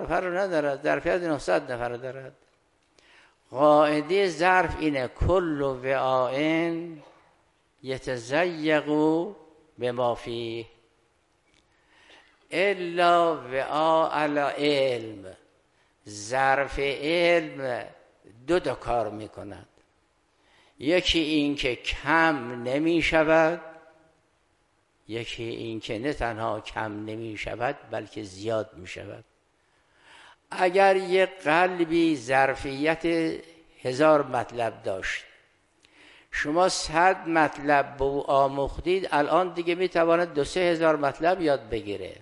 نفر رو ندارد، ظرفیت 900 نفر رو دارد. قاعده ظرف اینه کل وعاء یتضیق بما فیه الا وعاء العلم. ظرف علم دو تا کار میکند. یکی این که کم نمی شود، یکی این که نه تنها کم نمی شود بلکه زیاد می شود. اگر یک قلبی ظرفیت 1000 مطلب داشت، شما 100 مطلب به او آموختید، الان دیگه می تواند 2-3 هزار مطلب یاد بگیره.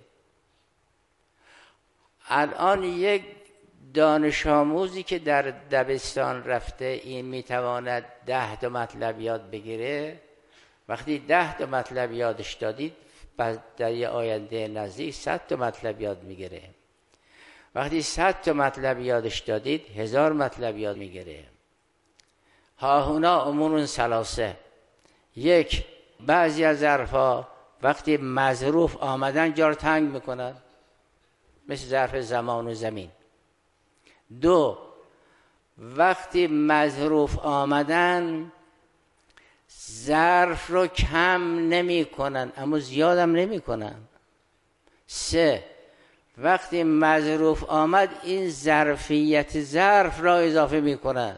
الان یک دانش آموزی که در دبستان رفته این میتواند 10 تا مطلب یاد بگیره. وقتی 10 تا مطلب یادش دادید، در یه آینده نزدیک 100 تا مطلب یاد میگیره. وقتی 100 تا مطلب یادش دادید، 1000 مطلب یاد میگیره. ها هنا امور ثلاثه. یک، بعضی از ظرفا وقتی مظروف آمدن جا رو تنگ میکنن، مثل ظرف زمان و زمین. 2، وقتی مظروف آمدن ظرف رو کم نمی کنن اما زیادم نمی کنن. 3، وقتی مظروف آمد این ظرفیت ظرف را اضافه می کند.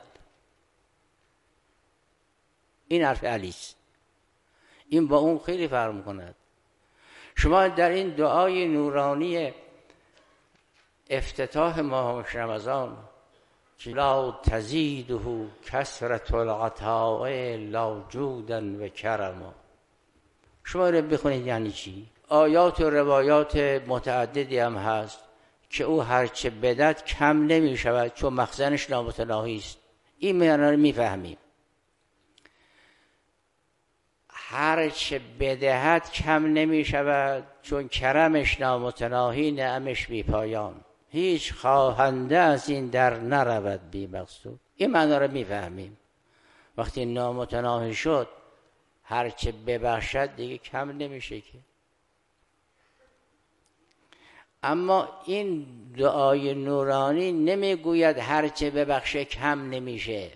این حرف علیست. این با اون خیلی فرق می کند. شما در این دعای نورانی افتتاح ماه رمضان که لا تزیده کثرة العطاء لا جودا و کرما، شما رو بخونید یعنی چی؟ آیات و روایات متعددی هم هست که او هرچه بدد کم نمی شود چون مخزنش نامتناهی است. این معنا رو میفهمیم. هرچه بدهد کم نمی شود چون کرمش نامتناهی، نعمش بی پایان. هیچ خواهنده از این در نرود بی مقصود. این معنا رو میفهمیم. وقتی نامتناهی شد هرچه ببخشد دیگه کم نمیشه که. اما این دعای نورانی نمیگوید هرچه ببخشه کم نمیشه،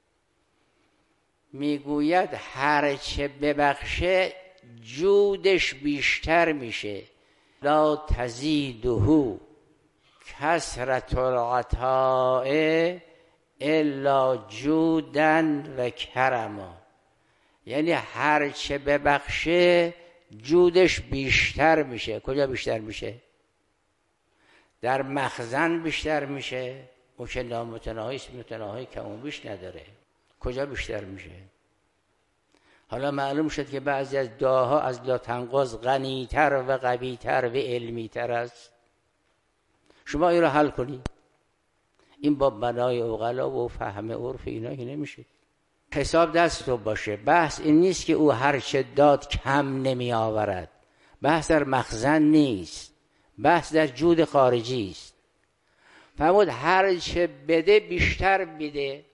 میگوید هرچه ببخشه جودش بیشتر میشه. لا تزیده کثرة العطاء الا جودا و کرما. یعنی هرچه ببخشه جودش بیشتر میشه. کجا بیشتر میشه؟ در مخزن بیشتر میشه. اون که نامتناهی است، متناهی کم و بیش نداره. کجا بیشتر میشه؟ حالا معلوم شد که بعضی از دعاها از لا تنقص غنیتر و قویتر و علمیتر است. شما این رو حل کنید. این با بنای عقلا و فهم عرف اینا که نمیشه. حساب دستتون باشه. بحث این نیست که او هرچه داد کم نمی آورد. بحث در مخزن نیست. بحث در جود خارجی است. فرمود هرچه بده بیشتر میده.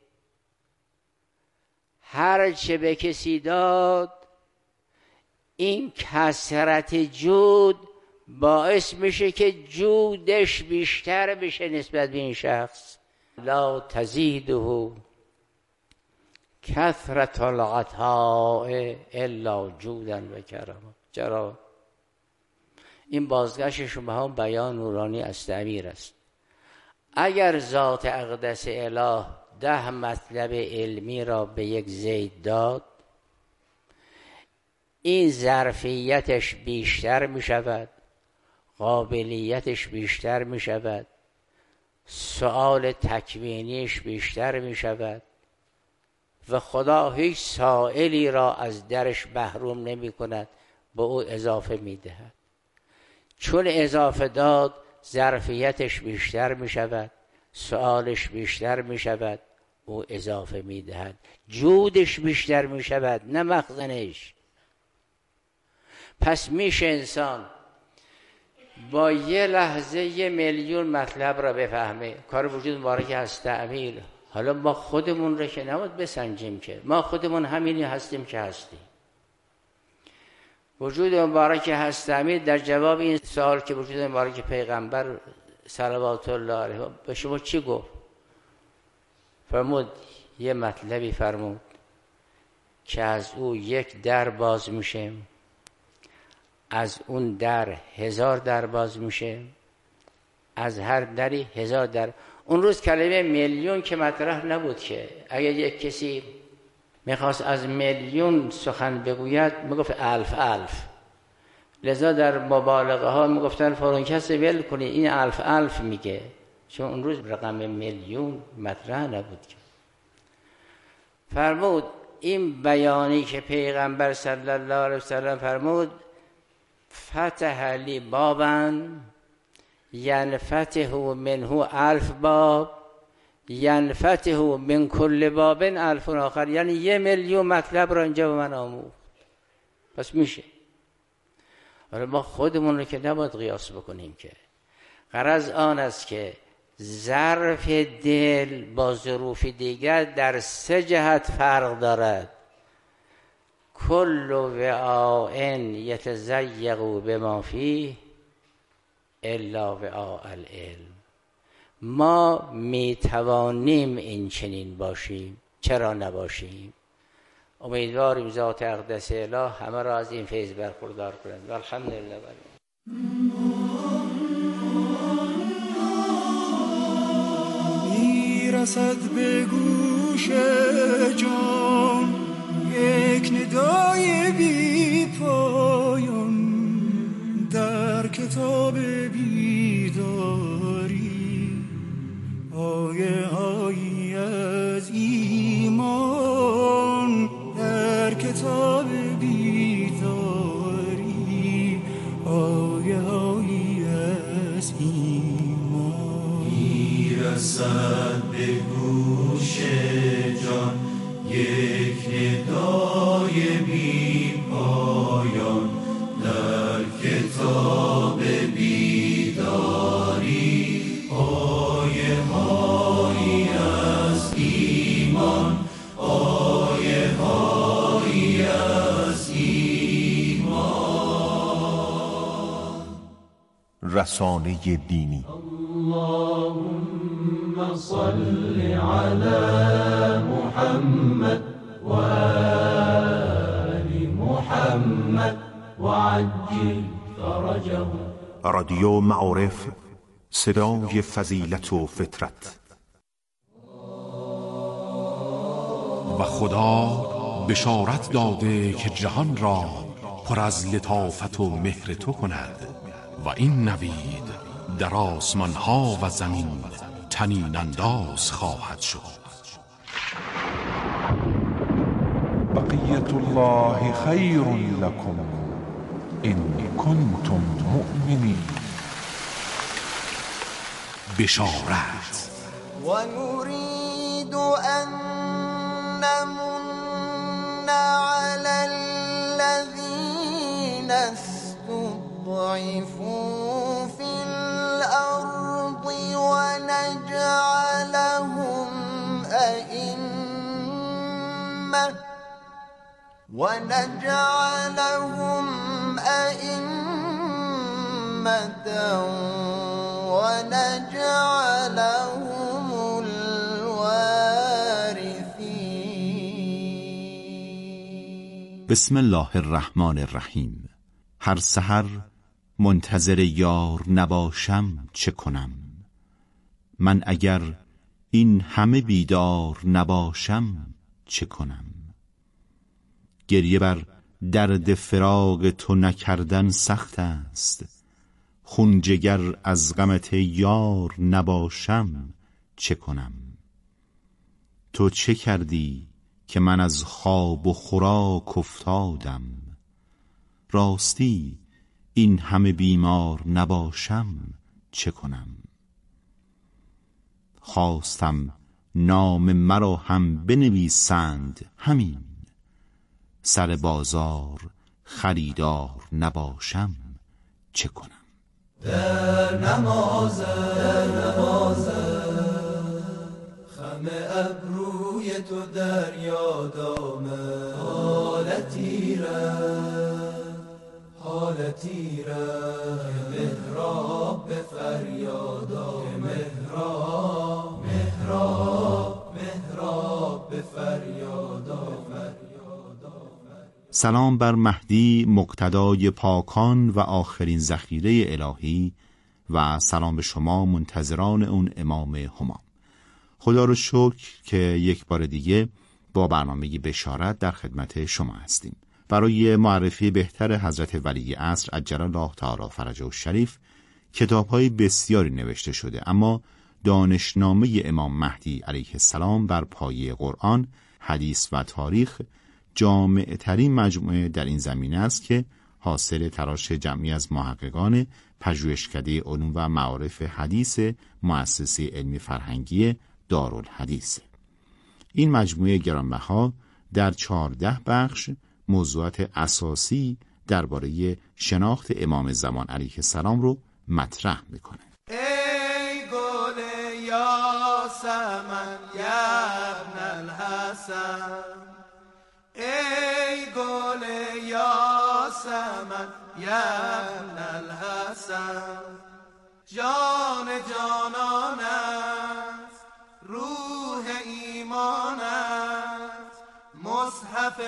هرچه به کسی داد این کثرت جود باعث میشه که جودش بیشتر بشه نسبت به این شخص. لا تزیده کثرة العطاء الا جودا و کرما. چرا؟ این بازگشت شما هم بیان نورانی از تعمیر است. اگر ذات اقدس اله 10 مطلب علمی را به یک زید داد، این ظرفیتش بیشتر می شود، قابلیتش بیشتر می شود، سؤال تکوینیش بیشتر می شود و خدا هیچ سائلی را از درش محروم نمی کند، به او اضافه می دهد. چون اضافه داد ظرفیتش بیشتر می شود، سؤالش بیشتر می شود، او اضافه می دهد. جودش بیشتر می شود نه مخزنش. پس میشه انسان با یه لحظه 1,000,000 مطلب را بفهمه. کار وجود مبارک هست تعمیل. حالا ما خودمون را که نباید بسنجیم که ما خودمون همینی هستیم که هستیم. وجود مبارک هست تعمیل در جواب این سوال که وجود مبارک پیغمبر صلوات الله علیه به شما چی گفت؟ فرمود یه مطلبی فرمود که از او یک در باز میشه، از اون در 1000 در باز میشه، از هر دری 1000 در. اون روز کلمه میلیون که مطرح نبود که اگر یک کسی میخواست از میلیون سخن بگوید میگفت الف. لذا در مبالغه ها میگفتن فلان کس ول کنی این الف میگه، چون اون روز رقم میلیون مطرح نبود که. فرمود این بیانی که پیغمبر صلی الله علیه وسلم فرمود فتح لی بابا ینفتح منه 1000 باب ینفتح من کل باب 1000 آخر، یعنی 1,000,000 مطلب را اینجا به من آموخت. پس میشه. آره ما خودمون رو که نباید قیاس بکنیم که. غرض آن است که ظرف دل با ظروف دیگر در 3 جهت فرق دارد. کل وعاء یتضیق بما فیه الا وعاء العلم. ما میتوانیم این چنین باشیم، چرا نباشیم؟ امیدواریم ذات اقدس اله همه را از این فیض برخوردار کنند. الحمدلله. میرسد به گوش جان یک ندای بی پایان در کتاب بیداری، آیه هایی از ایمان در کتاب بیداری، آیه هایی از ایمان. میرسد به گوش جان یک ندای بی پایان در کتاب بیداری، آیه هایی از ایمان، آیه هایی از ایمان. رسانه دینی. اللهم صل علی محمد و آل محمد و عجل فرجه. رادیو معارف، صدای فضیلت و فطرت. و خدا بشارت داده که جهان را پر از لطافت و مهر تو کند و این نوید در آسمان ها و زمین طنین انداز خواهد شد. بقیت الله خیر لکم ان کنتم مؤمنین. بشارت. و نريد ان نمن على الذين استضعفوا في الأرض ونجعلهم أئمة ونجعلهم الوارثين. بسم الله الرحمن الرحیم. هر سحر منتظر یار نباشم چه کنم؟ من اگر این همه بیدار نباشم چه کنم؟ گریه بر درد فراق تو نکردن سخت است، خون جگر از غمت یار نباشم چه کنم؟ تو چه کردی که من از خواب و خوراک افتادم؟ راستی این همه بیمار نباشم چه کنم؟ خواستم نام مرا هم بنویسند همین، سر بازار خریدار نباشم چه کنم؟ در نماز خم ابروی تو در یاد آمد، حالتی را که محراب به فریاد سلام بر مهدی مقتدای پاکان و آخرین ذخیره الهی و سلام به شما منتظران اون امام همام. خدا رو شکر که یک بار دیگه با برنامه بشارت در خدمت شما هستیم. برای معرفی بهتر حضرت ولی عصر عجل الله تعالی فرجه الشریف کتاب‌های بسیاری نوشته شده، اما دانشنامه امام مهدی علیه السلام بر پایه قرآن، حدیث و تاریخ جامع ترین مجموعه در این زمینه است که حاصل تلاش جمعی از محققان پژوهشکده علوم و معارف حدیث مؤسسه علمی فرهنگی دارالحدیث. این مجموعه گرانبها در 14 بخش موضوعات اساسی درباره شناخت امام زمان علیه السلام رو مطرح میکنه. ای گل یاسمن یا ابن الحسن، ای گل یاسمن یا ابن الحسن، جان جانان است، روح ایمان است، مصحف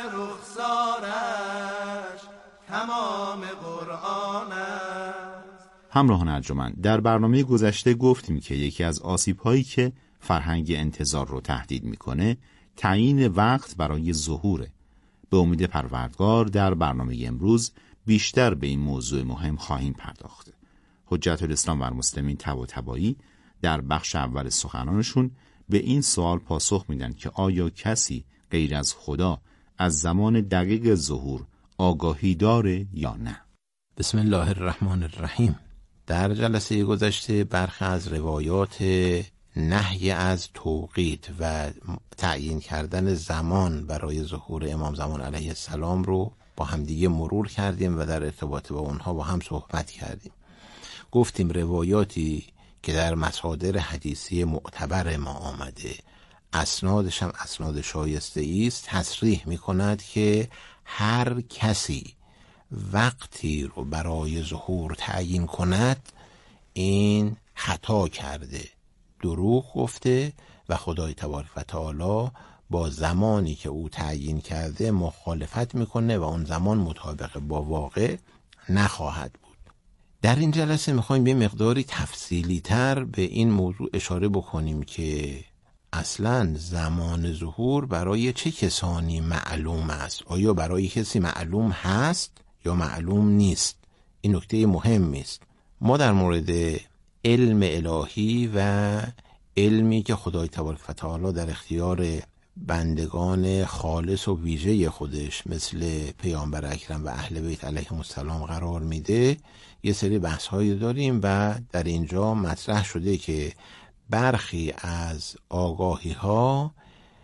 رخسارش تمام قرآن است. همراهان ارجمند، در برنامه گذشته گفتیم که یکی از آسیب‌هایی که فرهنگ انتظار رو تهدید میکنه تعیین وقت برای ظهوره. به امید پروردگار در برنامه امروز بیشتر به این موضوع مهم خواهیم پرداخت. حجت الاسلام و المسلمین طباطبایی در بخش اول سخنانشون به این سوال پاسخ میدن که آیا کسی غیر از خدا از زمان دقیق ظهور آگاهی داره یا نه؟ بسم الله الرحمن الرحیم. در جلسه گذشته برخی از روایات نهی از توقیت و تعیین کردن زمان برای ظهور امام زمان علیه السلام رو با همدیگه مرور کردیم و در ارتباط با اونها با هم صحبت کردیم. گفتیم روایاتی که در مصادر حدیثی معتبر ما آمده، اسنادش هم اسناد شایسته است، تصریح می کند که هر کسی وقتی رو برای ظهور تعیین کند این خطا کرده، دروغ گفته و خدای تبارک و تعالی با زمانی که او تعیین کرده مخالفت میکنه و اون زمان مطابق با واقع نخواهد بود. در این جلسه میخوایم یه مقداری تفصیلی تر به این موضوع اشاره بکنیم که اصلا زمان ظهور برای چه کسانی معلوم است؟ آیا برای کسی معلوم هست یا معلوم نیست؟ این نکته مهمی است. ما در مورد علم الهی و علمی که خدای تبارک و تعالی در اختیار بندگان خالص و ویژه خودش مثل پیامبر اکرم و اهل بیت علیهم السلام قرار میده یه سری بحث‌هایی داریم و در اینجا مطرح شده که برخی از آگاهی‌ها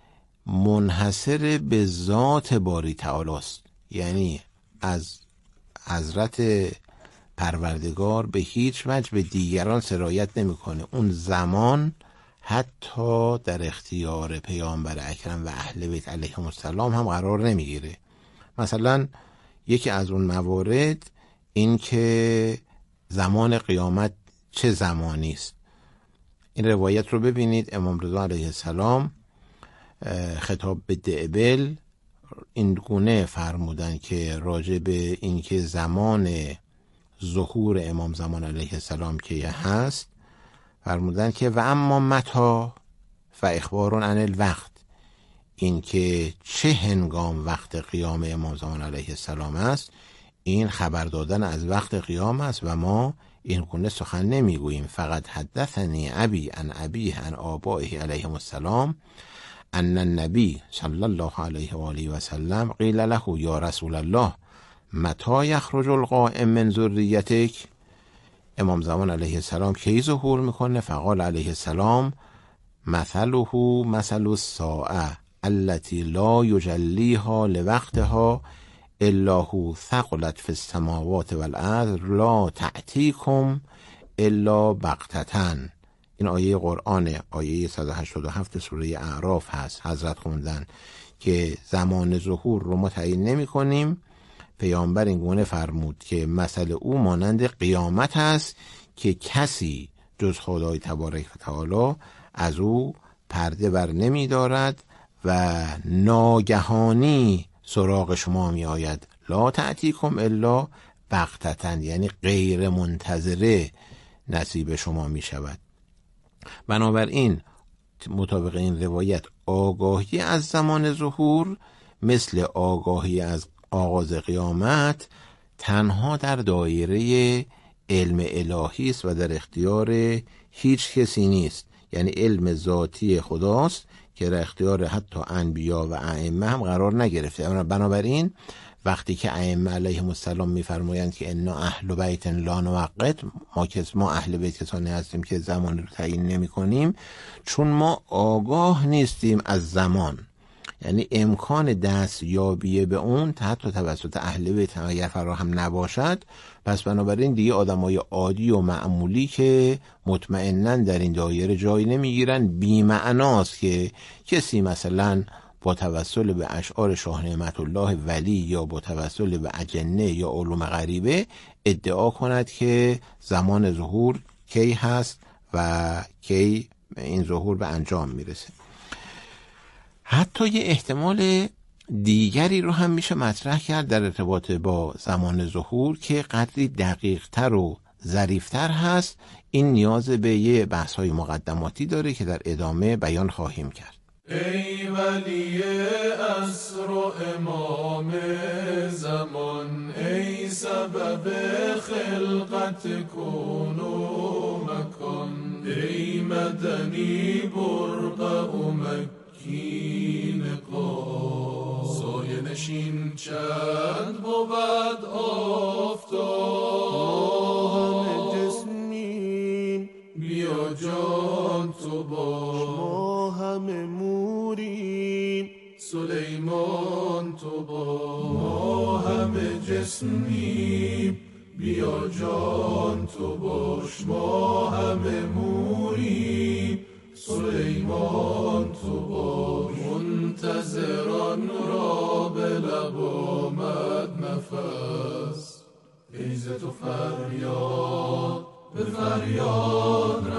منحصر به ذات باری تعالی است، یعنی از حضرت پروردگار به هیچ وجه به دیگران سرایت نمی‌کنه. اون زمان حتی در اختیار پیامبر اکرم و اهل بیت علیهم السلام هم قرار نمیگیره. مثلا یکی از اون موارد این که زمان قیامت چه زمانی است. این روایت رو ببینید، امام رضا علیه السلام خطاب به دعبل این گونه فرمودن که راجع به این که زمان ظهور امام زمان علیه السلام که هست فرمودن که و اما متا و اخبارون عن الوقت، این که چه هنگام وقت قیام امام زمان علیه السلام است این خبر دادن از وقت قیام است و ما این گونه سخن نمیگوییم. فقط حدثنی ابی عن ابیه عن آبائه علیهم السلام ان النبی صلی الله علیه و آله و سلم قیل له یا رسول الله متى یخرج القائم من ذریتک، امام زمان علیه السلام کی ظهور میکنه؟ فقال علیه السلام مثله مثل الساعه التي لا یجلیها لوقتها الا هو ثقلت فی السماوات والارض لا تأتیکم الا بغتة. این آیه قرآن، آیه 187 سوره اعراف هست. حضرت خوندن که زمان ظهور رو ما تعیین نمی کنیم. پیامبر این گونه فرمود که مثل او مانند قیامت است که کسی جز خدای تبارک و تعالی از او پرده بر نمی دارد و ناگهانی سراغ شما می آید لا تأتیکم الا بغتة، یعنی غیر منتظره نصیب شما می شود. بنابراین مطابق این روایت آگاهی از زمان ظهور مثل آگاهی از آغاز قیامت تنها در دایره علم الهی است و در اختیار هیچ کسی نیست. یعنی علم ذاتی خداست که در اختیار حتی انبیا و ائمه هم قرار نگرفته. بنابراین وقتی که ائمه علیهم السلام میفرمایند که انا اهل بیت لا نوقت، ما اهل بیت کسانی هستیم که زمان رو تعیین نمی کنیم، چون ما آگاه نیستیم از زمان، یعنی امکان دستیابی به اون حتی توسط اهل بیت اگر فراهم نباشد، پس بنابراین دیگه آدمای عادی و معمولی که مطمئنن در این دایره جای نمیگیرن، بی معناست که کسی مثلا با توسل به اشعار شاه نعمت الله ولی یا با توسل به اجنه یا علوم غریبه ادعا کند که زمان ظهور کی هست و کی این ظهور به انجام میرسه. حتی یه احتمال دیگری رو هم میشه مطرح کرد در ارتباط با زمان ظهور که قدری دقیق‌تر و ظریف‌تر هست. این نیاز به یه بحث‌های مقدماتی داره که در ادامه بیان خواهیم کرد. ای ولی عصر و امام زمان، ای سبب خلقت کون و مکان، ای مدنی برق و مکین قا، سایه نشین چند بود آفتاب، همه جسمین بیا جان تو باش، ما همه موریم سلیمان تو باش، ما همه جسمیم بیا جان تو باش، ما همه موریم سلیمان تو باش، منتظران را به لب آمد نفس، ای ز تو فریاد به فریاد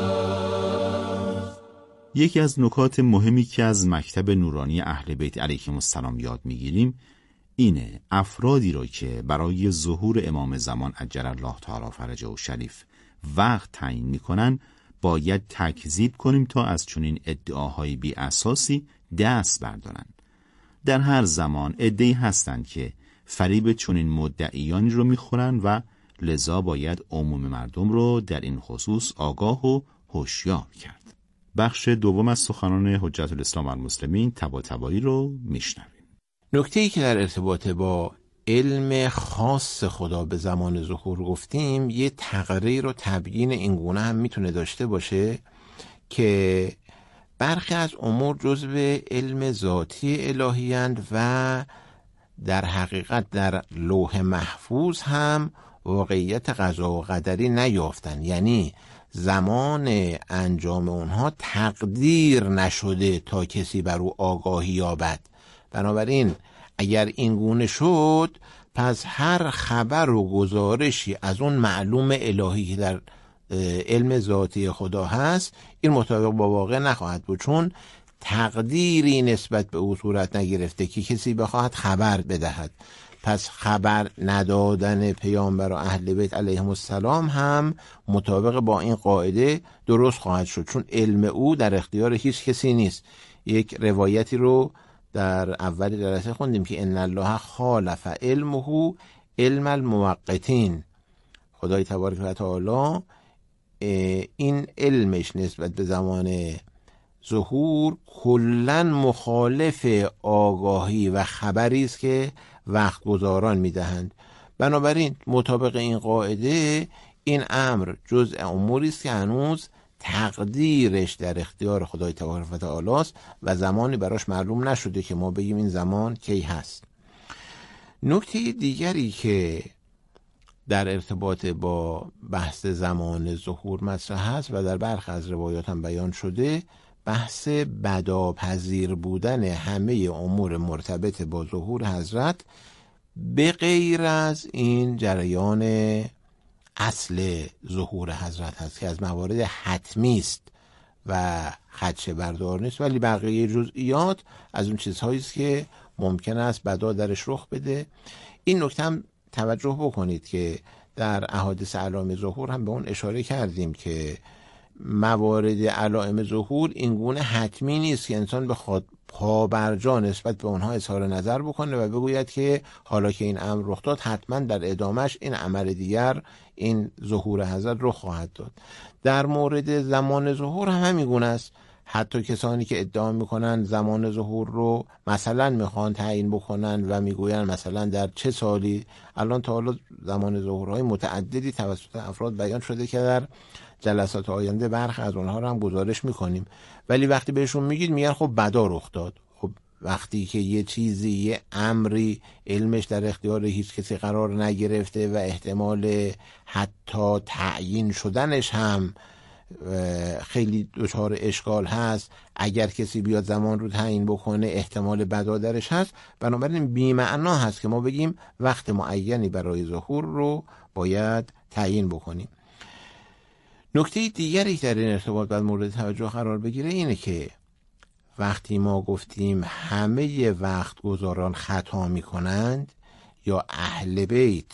رفت. یکی از نکات مهمی که از مکتب نورانی اهل بیت علیهم السلام یاد میگیریم اینه افرادی را که برای ظهور امام زمان عجل الله تعالی فرجه شریف وقت تعیین میکنن باید تکذیب کنیم تا از چنین ادعاهای بی اساسی دست بردارن. در هر زمان عده‌ای هستند که فریب چنین مدعیانی رو میخورن و لذا باید عموم مردم رو در این خصوص آگاه و هوشیار کرد. بخش دوم از سخنان حجت الاسلام والمسلمین طباطبایی رو میشنویم. نکته‌ای که در ارتباط با علم خاص خدا به زمان ظهور گفتیم، یه تقریر و تبیین این گونه هم میتونه داشته باشه که برخی از امور جزو علم ذاتی الهی‌اند و در حقیقت در لوح محفوظ هم واقعیت قضا و قدری نیافتن، یعنی زمان انجام اونها تقدیر نشده تا کسی بر او آگاهی یابد. بنابراین اگر این گونه شد، پس هر خبر و گزارشی از اون معلوم الهی که در علم ذاتی خدا هست، این مطابق با واقع نخواهد بود، چون تقدیری نسبت به او صورت نگرفته که کسی بخواهد خبر بدهد. پس خبر ندادن پیامبر و اهل بیت علیهم السلام هم مطابق با این قاعده درست خواهد شد، چون علم او در اختیار هیچ کسی نیست. یک روایتی رو در اول جلسه خوندیم که ان الله خالف علمه علم الموقتین، خدای تبارک و تعالی این علمش نسبت به زمان ظهور کلن مخالف آگاهی و خبری است که وقت گذاران میدهند. بنابراین مطابق این قاعده این امر جزء اموری است که هنوز تقدیرش در اختیار خدای تبارک و تعالی است و زمانی براش معلوم نشده که ما بگیم این زمان کی هست. نکته دیگری که در ارتباط با بحث زمان ظهور مطرح هست و در برخی از روایات هم بیان شده، بحث بداپذیر بودن همه امور مرتبط با ظهور حضرت به غیر از این جریان اصل ظهور حضرت هست که از موارد حتمی است و خدشه بردار نیست، ولی بقیه جزئیات از اون چیزهایی است که ممکن است بدا درش رخ بده. این نکته هم توجه بکنید که در احادیث علائم ظهور هم به اون اشاره کردیم که موارد علائم ظهور این گونه حتمی نیست که انسان بخواد پابرجا نسبت به اونها اظهار نظر بکنه و بگوید که حالا که این امر رخ داد حتما در ادامش این عمل دیگر، این ظهور حضرت رخ خواهد داد. در مورد زمان ظهور هم همین گونه است. حتی کسانی که ادعا میکنن زمان ظهور رو مثلا میخوان تعیین بکنن و میگوین مثلا در چه سالی، الان تا حالا زمان ظهورهای متعددی توسط افراد بیان شده که در جلسات آینده برخی از اونها رو هم گزارش میکنیم، ولی وقتی بهشون میگید میگن خب بدا رخ داد. خب وقتی که یه چیزی، یه امری علمش در اختیار هیچ کسی قرار نگرفته و احتمال حتی تعیین شدنش هم خیلی دچار اشکال هست، اگر کسی بیاد زمان رو تعیین بکنه احتمال بدا درش هست، بنابراین بی‌معنا هست که ما بگیم وقت معینی برای ظهور رو باید تعیین بکنیم. نکته دیگری در این ارتباط باید مورد توجه قرار بگیره اینه که وقتی ما گفتیم همه وقت گذاران خطا می کنند یا اهل بیت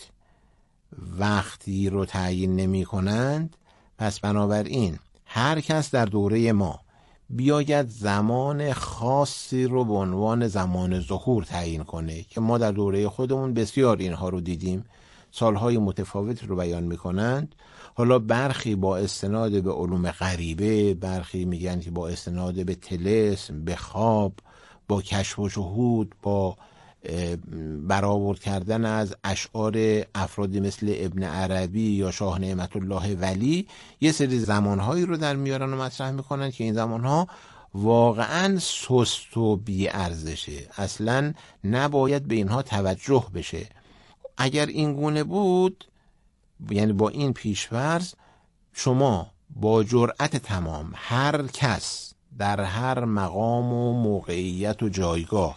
وقتی رو تعیین نمی کنند، پس بنابراین هر کس در دوره ما بیاید زمان خاصی رو به عنوان زمان ظهور تعیین کنه که ما در دوره خودمون بسیار اینها رو دیدیم، سالهای متفاوتی رو بیان می کنند. حالا برخی با استناد به علوم غریبه، برخی میگن که با استناد به طلسم، به خواب، با کشف و شهود، با برآورد کردن از اشعار افرادی مثل ابن عربی یا شاه نعمت الله ولی، یه سری زمانهایی رو در میارن و مطرح میکنن که این زمانها واقعا سست و بی ارزشه، اصلا نباید به اینها توجه بشه. اگر این گونه بود، یعنی با این پیش‌فرض، شما با جرأت تمام هر کس در هر مقام و موقعیت و جایگاه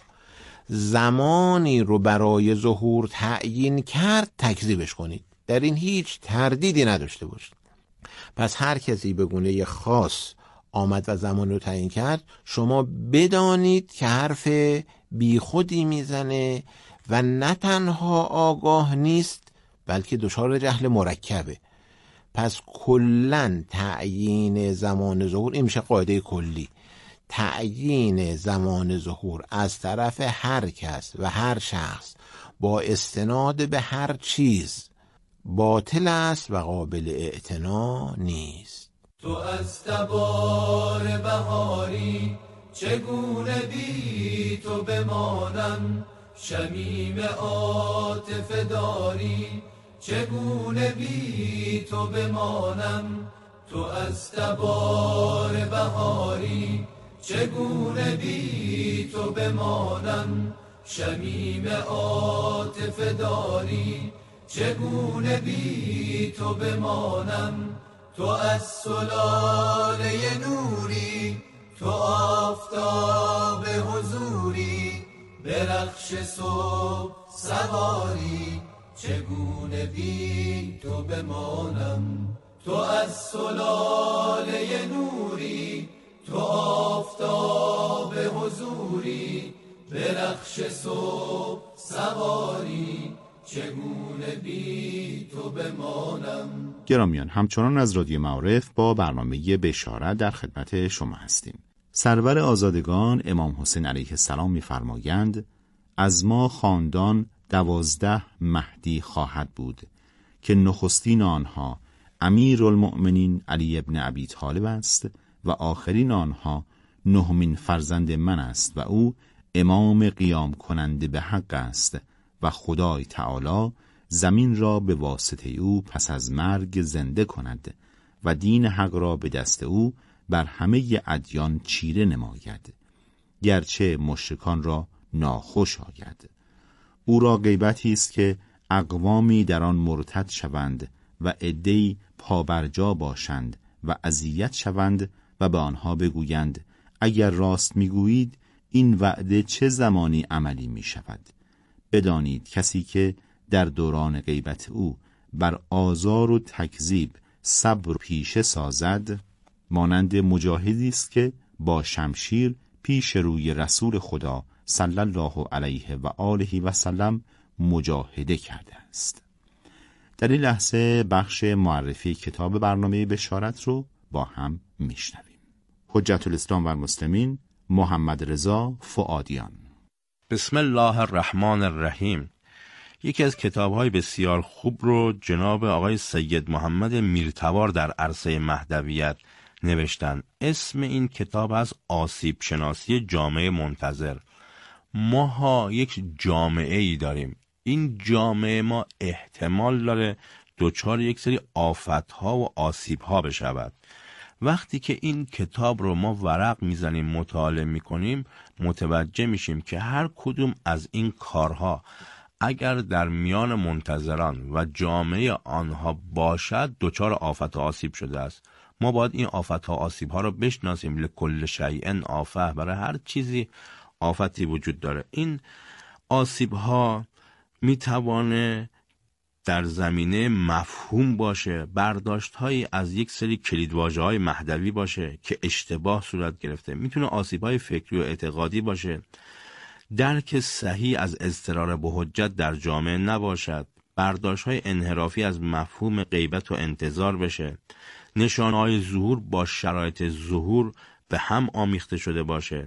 زمانی رو برای ظهور تعیین کرد تکذیبش کنید، در این هیچ تردیدی نداشته باشید. پس هر کسی به گونه خاص آمد و زمان رو تعیین کرد، شما بدانید که حرف بی خودی میزنه و نه تنها آگاه نیست بلکه دچار جهل مرکبه. پس کلن تعیین زمان ظهور، این میشه قاعده کلی، تعیین زمان ظهور از طرف هر کس و هر شخص با استناد به هر چیز باطل است و قابل اعتنا نیست. تو از تبار بهاری چگونه بی تو بمانم، شمیم عاطفه داری چگونه بی تو بمانم. تو از تبار بهاری چگونه بی تو بمانم، شمیم عاطفه داری چگونه بی تو بمانم. تو از سلاله نوری، تو آفتاب حضوری، برخش صبح سواری چگونه بی تو بمانم. تو از سلاله نوری، تو آفتاب حضوری، برخش صبح سواری چگونه بی تو بمانم. گرامیان، همچنان از رادیو معارف با برنامه بشارت در خدمت شما هستیم. سرور آزادگان امام حسین علیه السلام می‌فرمایند از ما خاندان 12 مهدی خواهد بود که نخستین آنها امیرالمؤمنین علی ابن ابی طالب است و آخرین آنها 9مین فرزند من است و او امام قیام کننده به حق است و خدای تعالی زمین را به واسطه او پس از مرگ زنده کند و دین حق را به دست او بر همه ادیان چیره نماید، گرچه مشرکان را ناخوش آید. او را غیبتی است که اقوامی در آن مرتد شوند و عده‌ای پابرجا باشند و اذیت شوند و به آنها بگویند اگر راست میگویید این وعده چه زمانی عملی می شود؟ بدانید کسی که در دوران غیبت او بر آزار و تکذیب صبر پیشه سازد مانند مجاهدی است که با شمشیر پیش روی رسول خدا صلی الله علیه و آله و سلم مجاهده کرده است. در این لحظه بخش معرفی کتاب برنامه بشارت رو با هم میشنویم. حجت الاسلام و المسلمین، محمد رضا فؤادیان. بسم الله الرحمن الرحیم. یکی از کتاب‌های بسیار خوب رو جناب آقای سید محمد میرتوار در عرصه مهدویت نوشتن. اسم این کتاب هست آسیب شناسی جامعه منتظر. ما یک جامعه ای داریم. این جامعه ما احتمال داره دچار یک سری آفت‌ها و آسیب‌ها بشود. وقتی که این کتاب رو ما ورق میزنیم مطالعه میکنیم متوجه میشیم که هر کدوم از این کارها اگر در میان منتظران و جامعه آنها باشد دچار آفت و آسیب شده است. ما باید این آفت و آسیب ها رو بشناسیم. لکل شیء آفه، برای هر چیزی آفتی وجود داره. این آسیب ها میتوانه در زمینه مفهوم باشه، برداشت هایی از یک سری کلیدواژه های مهدوی باشه که اشتباه صورت گرفته، میتونه آسیب های فکری و اعتقادی باشه، درک صحیح از اضطرار به حجت در جامعه نباشد، برداشت های انحرافی از مفهوم غیبت و انتظار بشه، نشانه های ظهور با شرایط ظهور به هم آمیخته شده باشه،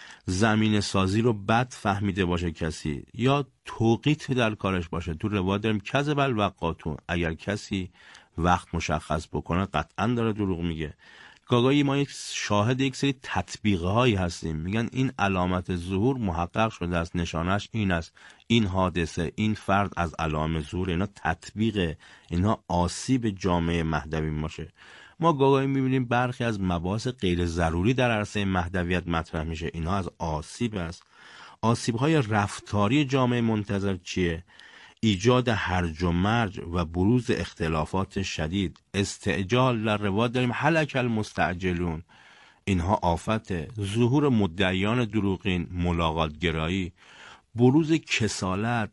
زمین سازی رو بد فهمیده باشه کسی، یا توقیت در کارش باشه. تو روایت داریم کذب الوقاتون، اگر کسی وقت مشخص بکنه قطعا داره دروغ میگه. گاهی ما یک شاهد یک سری تطبیقه هایی هستیم، میگن این علامت ظهور محقق شده است، نشانش این است، این حادثه، این فرد از علامت ظهور. اینا تطبیقه، اینا آسیب جامعه مهدوی باشه. ما گاهی میبینیم برخی از مباحث غیر ضروری در عرصه مهدویت مطرح میشه، اینا از آسیب است. آسیب های رفتاری جامعه منتظر چیه؟ ایجاد هرج و مرج و بروز اختلافات شدید، استعجال. در روایت داریم هلک المستعجلون، اینها آفته. ظهور مدعیان دروغین، ملاقات گرایی، بروز کسالت،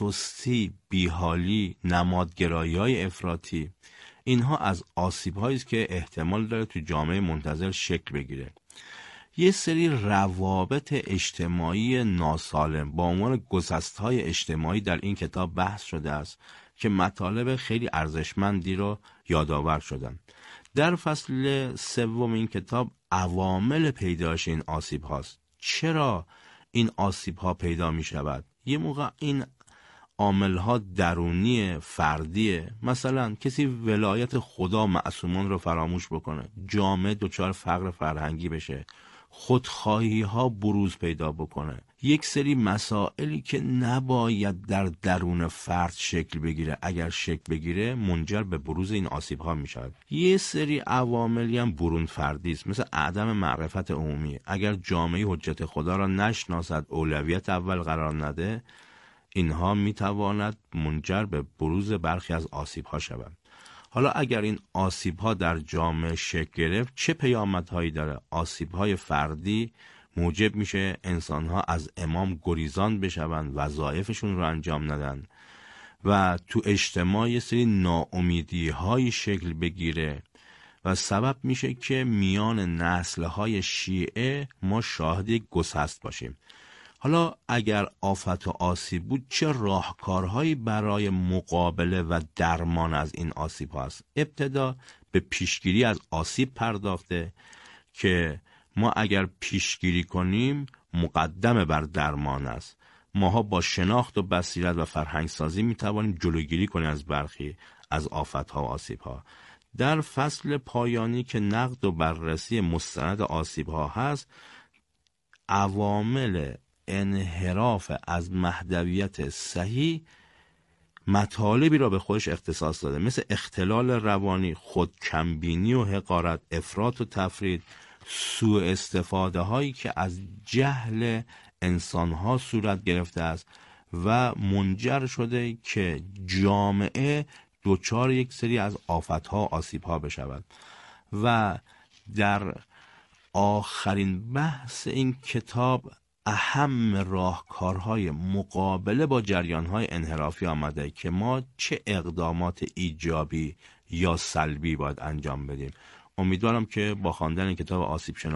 سستی، بیحالی، نمادگرایی های افراطی، اینها از آسیب هایی است که احتمال داره تو جامعه منتظر شکل بگیره. یه سری روابط اجتماعی ناسالم با عنوان گسست‌های اجتماعی در این کتاب بحث شده است که مطالب خیلی ارزشمندی رو یادآور شدن. در فصل 3 این کتاب عوامل پیدایش این آسیب هاست. چرا این آسیب ها پیدا می شود؟ یه موقع این عامل ها درونی فردیه، مثلا کسی ولایت خدا معصومان رو فراموش بکنه، جامعه دچار فقر فرهنگی بشه، خودخواهی ها بروز پیدا بکنه، یک سری مسائلی که نباید در درون فرد شکل بگیره اگر شکل بگیره منجر به بروز این آسیب ها می شود. یه سری عواملی هم برون فردی است، مثل عدم معرفت عمومی. اگر جامعه حجت خدا را نشناسد، اولویت اول قرار نده، اینها میتواند منجر به بروز برخی از آسیب ها شود. حالا اگر این آسیب ها در جامعه شکل گرفت چه پیامدهایی داره؟ آسیب های فردی موجب میشه انسان ها از امام گریزان بشوند، وظایفشون رو انجام ندن و تو اجتماع یه سری ناامیدی های شکل بگیره و سبب میشه که میان نسل های شیعه ما شاهد یک گسست باشیم. حالا اگر آفت و آسیب بود چه راهکارهایی برای مقابله و درمان از این آسیب هست؟ ابتدا به پیشگیری از آسیب پرداخته که ما اگر پیشگیری کنیم مقدم بر درمان است. ماها با شناخت و بصیرت و فرهنگ سازی میتوانیم جلوگیری کنیم از برخی از آفت ها و آسیب ها. در فصل پایانی که نقد و بررسی مستند آسیب ها هست، عوامل انحراف از مهدویت صحیح مطالبی را به خودش اختصاص داده، مثل اختلال روانی، خودکمبینی و حقارت، افراط و تفرید، سوء استفاده هایی که از جهل انسان ها صورت گرفته است و منجر شده که جامعه دچار یک سری از آفت ها و آسیب ها بشود. و در آخرین بحث این کتاب اهم راهکارهای مقابله با جریانهای انحرافی آمده که ما چه اقدامات ایجابی یا سلبی باید انجام بدیم. امیدوارم که با خواندن کتاب آسیب شناسی